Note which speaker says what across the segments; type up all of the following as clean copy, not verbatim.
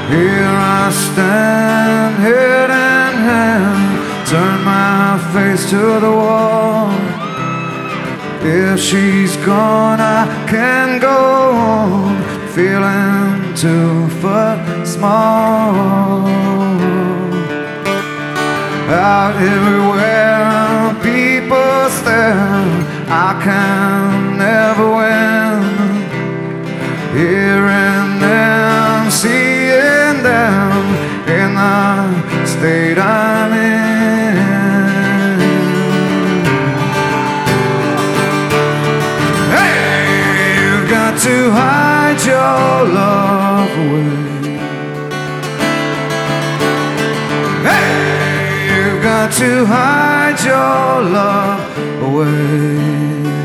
Speaker 1: Here I stand, head in hand, turn my face to the wall. If she's gone, I can go on, feeling 2 foot small. Out everywhere, people stare, I can never win. Hearing them, seeing them in the state I'm in. Hey, you've got to hide your love away. Hey, you've got to hide your love away.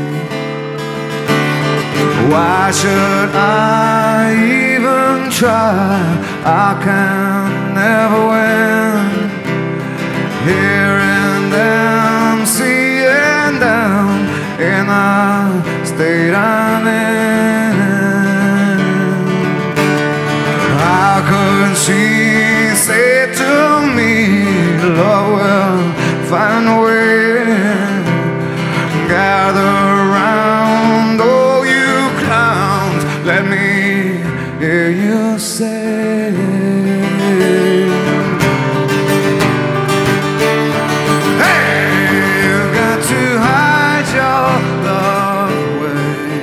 Speaker 1: Why should I even try? I can never win. Hearing them, seeing them in the state I'm in. How could she say to me, love will find a way? Gather round, oh you clowns, let me hear you say. Hey, you've got to hide your love away.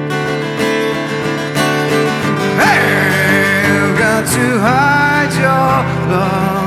Speaker 1: Hey, you've got to hide your love away.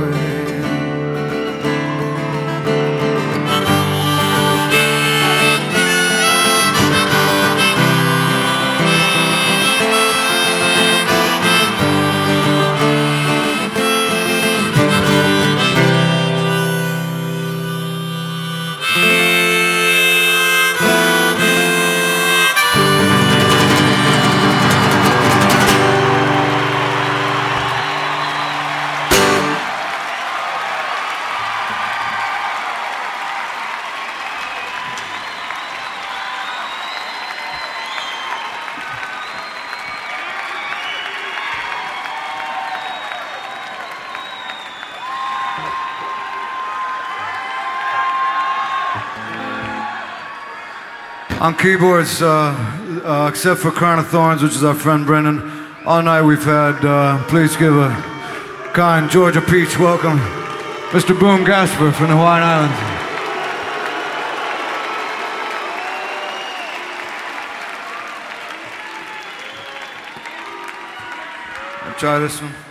Speaker 1: On keyboards, except for Crown of Thorns, which is our friend Brendan, all night we've had, please give a kind Georgia Peach welcome, Mr. Boom Gasper from the Hawaiian Islands. I'll try this one.